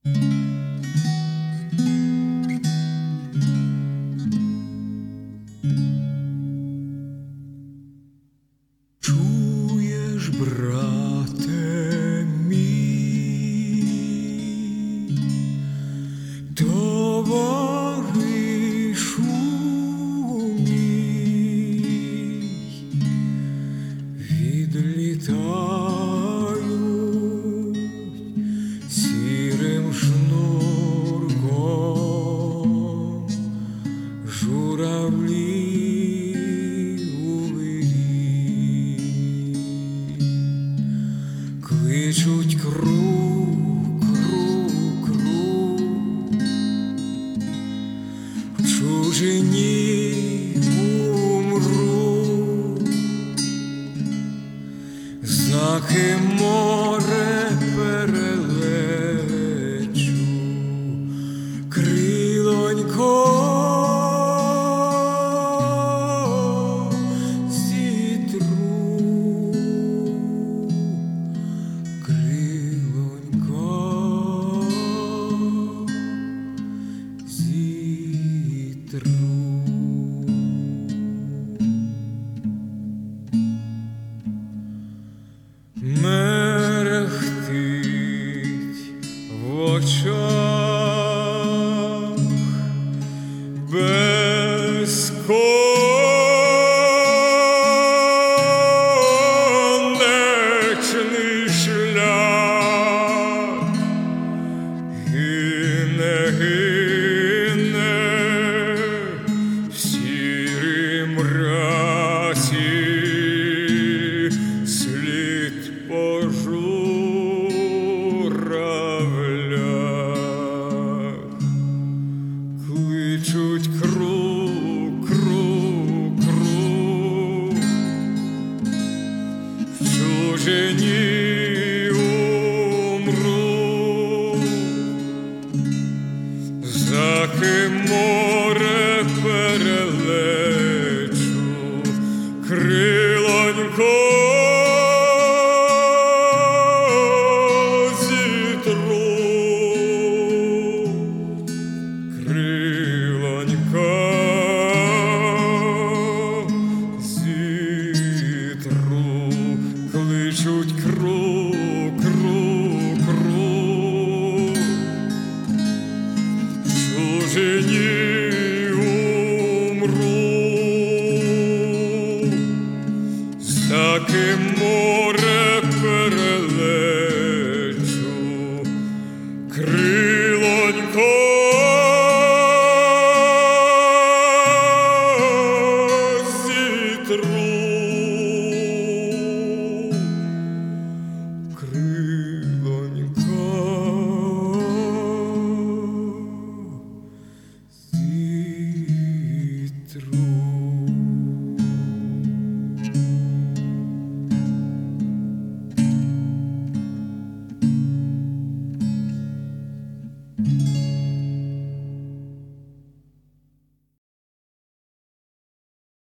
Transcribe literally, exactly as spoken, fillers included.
Чуєш, брате мій, товаришу мій, відлітають сірим шнурком журавлі. Кличуть круг, круг, круг, в чужині умру, за ким море перелечу, крилонько мерехтить в очах безконечний шлях, гине, гине в сірій мряці слід по журавлях. Кличуть круг, круг, круг, в чужині умру, за ким море перелечу, крилонько кличуть круг, круг, круг, в чужині умру, за ким море перелечу.